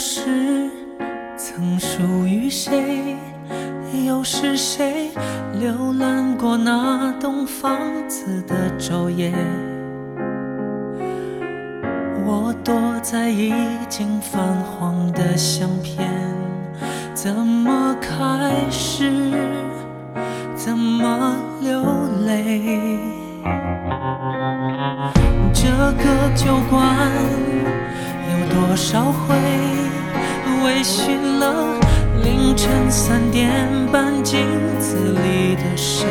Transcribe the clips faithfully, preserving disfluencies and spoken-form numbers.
事曾属于谁？又是谁浏览过那栋房子的昼夜？我躲在已经泛黄的相片，怎么开始，怎么流泪？这个酒馆有多少回微醺了凌晨三点半镜子里的谁？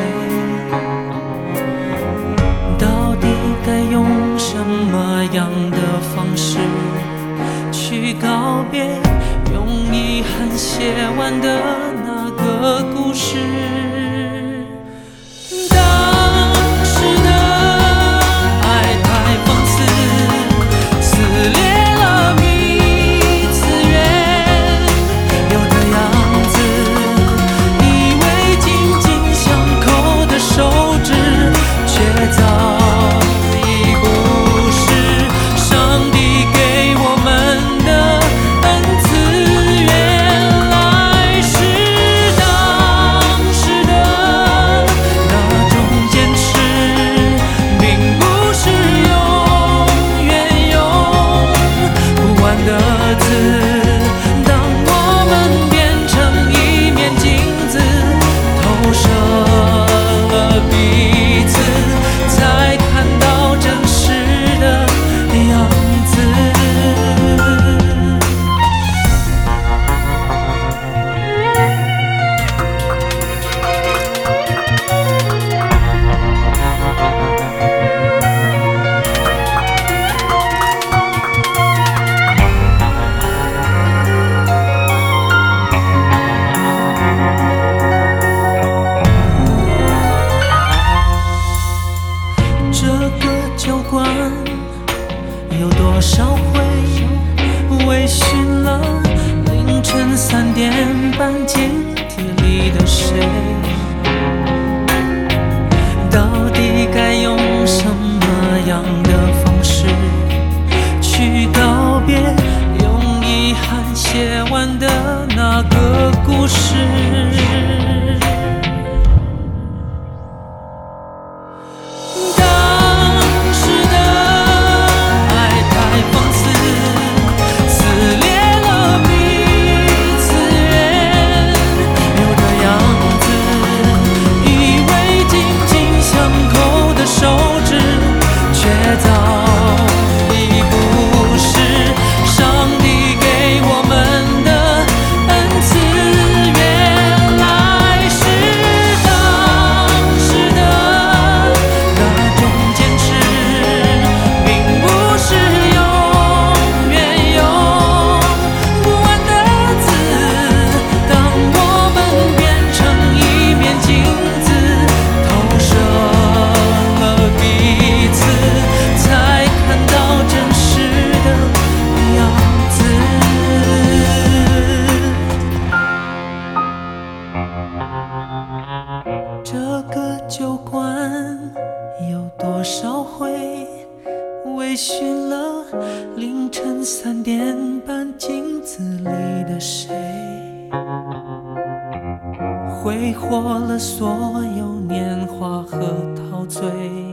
到底该用什么样的方式去告别用遗憾写完的那个故事？有多少回微醺了凌晨三点半镜体里的谁？到底该用什么样的方式去告别用遗憾写完的那个故事？这个酒馆有多少回微醺了凌晨三点半镜子里的谁？挥霍了所有年华和陶醉，